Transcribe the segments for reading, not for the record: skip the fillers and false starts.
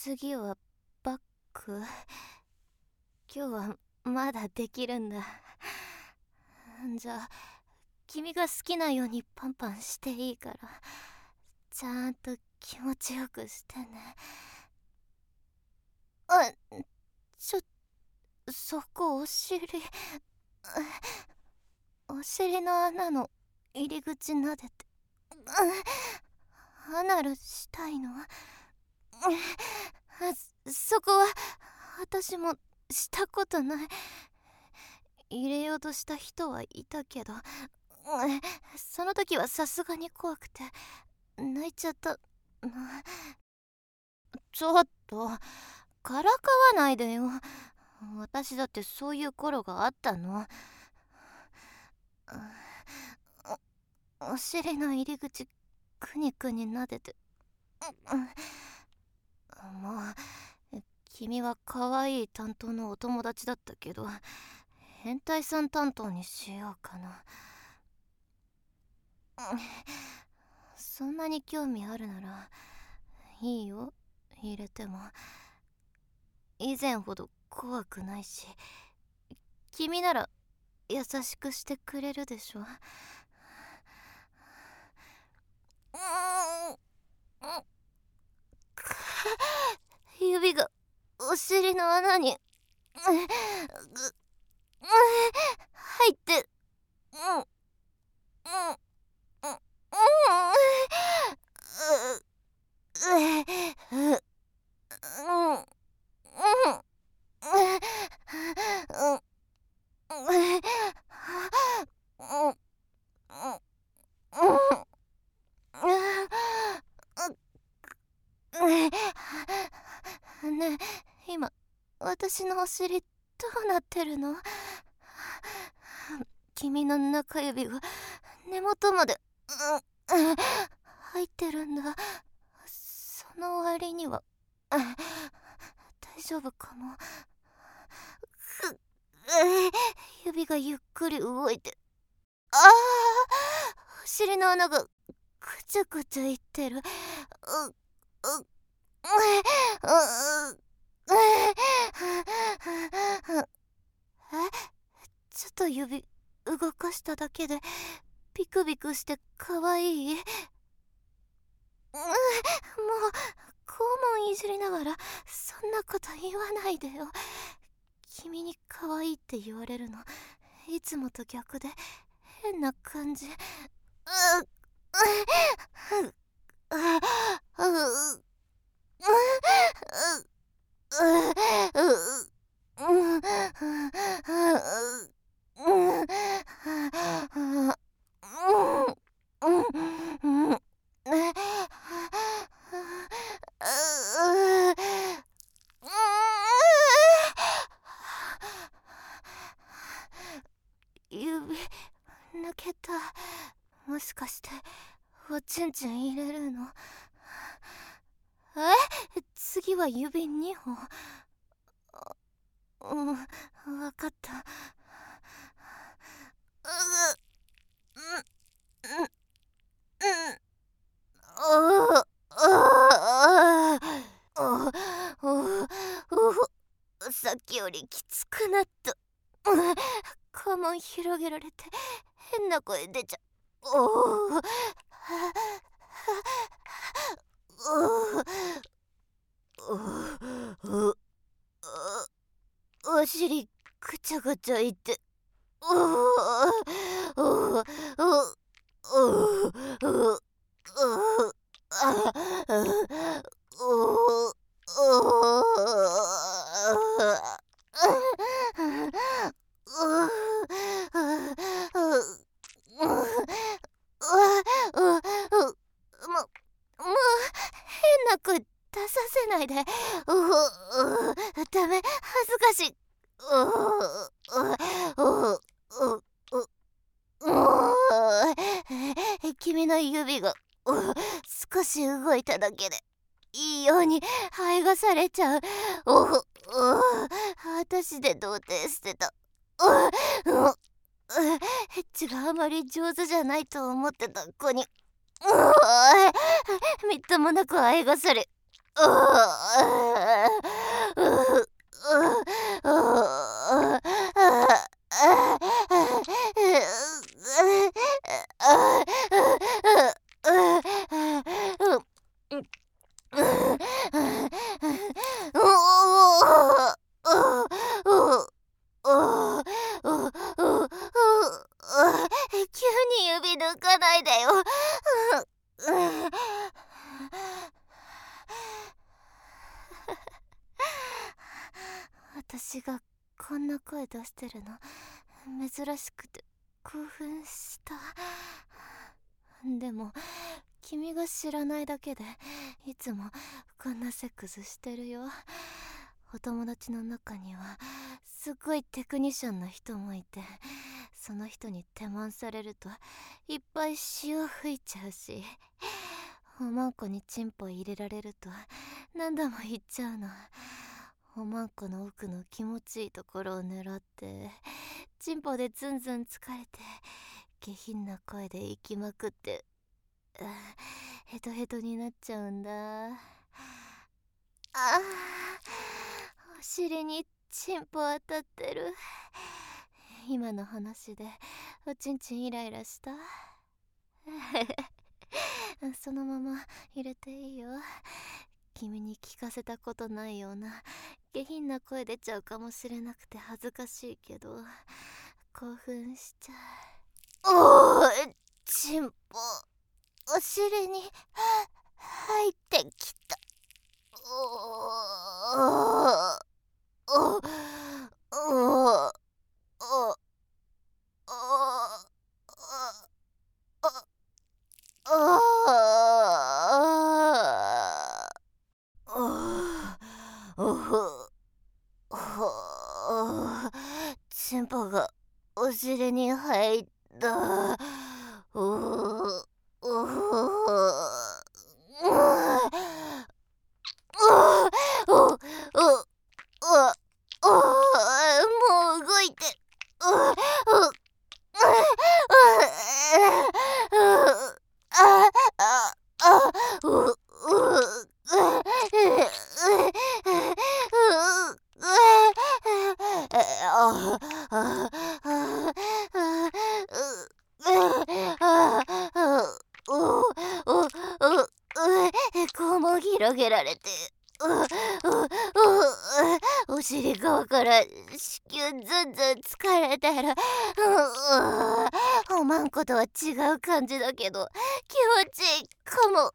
次はバック。今日はまだできるんだ。じゃあ君が好きなようにパンパンしていいから、ちゃんと気持ちよくしてね。そこお尻。お尻の穴の入り口撫でて。アナルしたいの？そこは私もしたことない。入れようとした人はいたけど、その時はさすがに怖くて泣いちゃった。ちょっとからかわないでよ。私だってそういう頃があったの。お尻の入り口くにくに撫でて。もう君は可愛い担当のお友達だったけど、変態さん担当にしようかな。そんなに興味あるならいいよ、入れても。以前ほど怖くないし、君なら優しくしてくれるでしょ。指がお尻の穴に入って。ねえ、今私のお尻どうなってるの？君の中指が根元まで入ってるんだ。その割には大丈夫かも。指がゆっくり動いて、お尻の穴がくちゃくちゃいってる。ちょっと指動かしただけでビクビクしてかわいい。もう肛門いじりながらそんなこと言わないでよ。君に可愛いって言われるのいつもと逆で変な感じ。指抜けた。もしかしておちんちん入れるの？次は指2本。わかった。さっきよりきつくなった。肛門広げられて変な声出ちゃう。お尻ぐちゃぐちゃいって。もう変な声出させないで。ダメ、恥ずかしい。君の指が少し動いただけでいいように排がされちゃう。私で童貞捨てた。エッチがあまり上手じゃないと思ってた子にみっともなく愛がされ急に指抜かないでよ。私がこんな声出してるの珍しくて興奮した。でも君が知らないだけでいつもこんなセックスしてるよ。お友達の中にはすっごいテクニシャンな人もいて、その人に手満されるといっぱい潮吹いちゃうし、おまんこにチンポ入れられると何度も言っちゃうの。おまんこの奥の気持ちいいところを狙ってチンポでズンズン疲れて下品な声で息きまくって、ヘトヘトになっちゃうんだ。お尻にチンポ当たってる。今の話でおちんちんイライラした？そのまま入れていいよ。君に聞かせたことないような下品な声出ちゃうかもしれなくて恥ずかしいけど興奮しちゃう。チンポお尻に入ってきた。チンポがお尻に入った。もう動いて。こうも広げられて、お尻側から子宮ずんずん疲れてる。おまんことは違う感じだけど気持ちいいかも。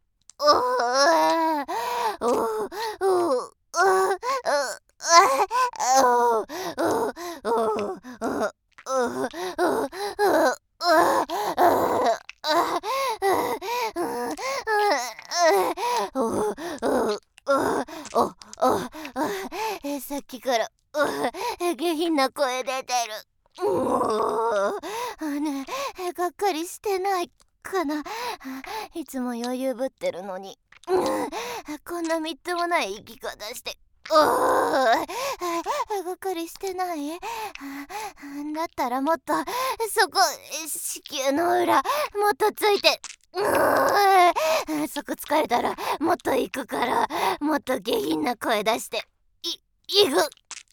さっきから下品な声出てる。ねえ、がっかりしてないかな。いつも余裕ぶってるのに、こんなみっともない生き方して。がっかりしてない？だったらもっとそこ子宮の裏もっとついて。そこ疲れたらもっと行くから、もっと下品な声出して行く。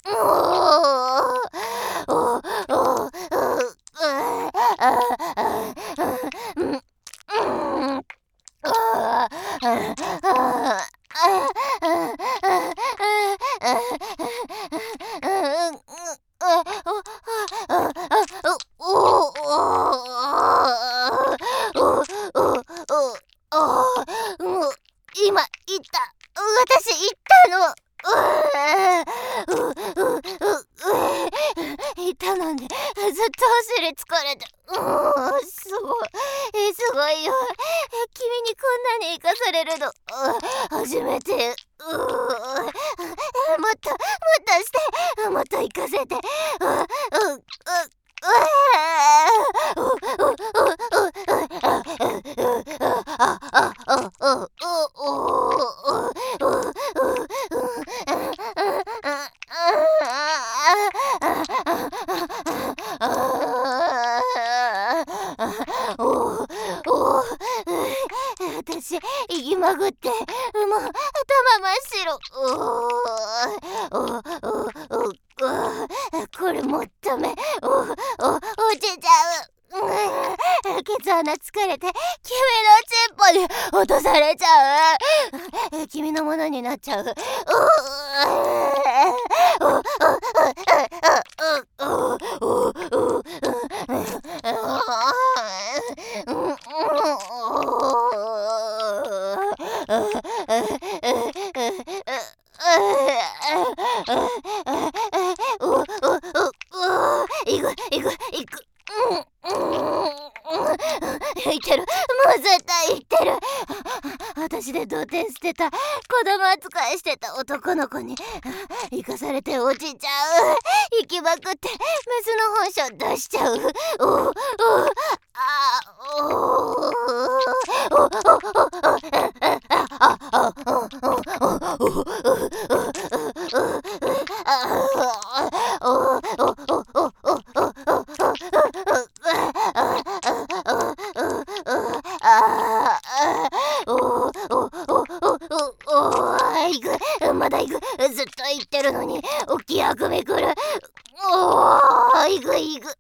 今言った。私言ったの。いたのにずっとお尻疲れて。すごいよ。君にこんなに生かされるの初めて。もっとしてもっと生かせて。私足いぎまぐって、もう頭真っ白。これもっとめ、落ちちゃう。ケツ穴疲れて君のチンポに落とされちゃう。君のものになっちゃう。いく。言ってる、もう絶対言ってる。私で童貞捨てた、子供扱いしてた男の子に生かされて落ちちゃう。行きまくってメスの本性出しちゃう。まだ行く。ずっと言ってるのに大きいあくびくる。行く。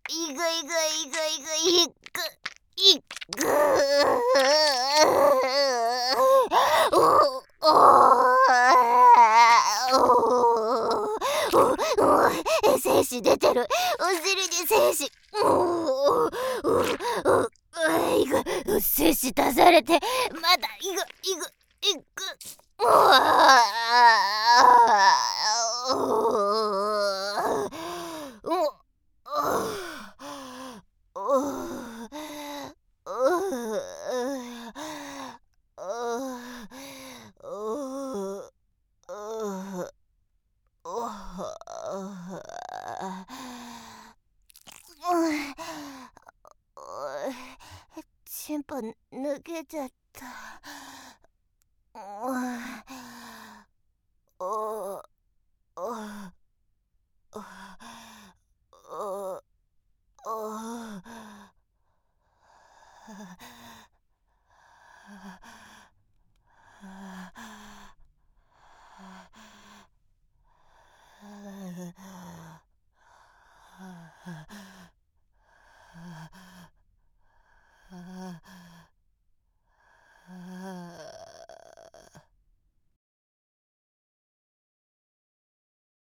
精子出てる。お尻に精子。精子出されて、まだ行く。チンポ抜けちゃった。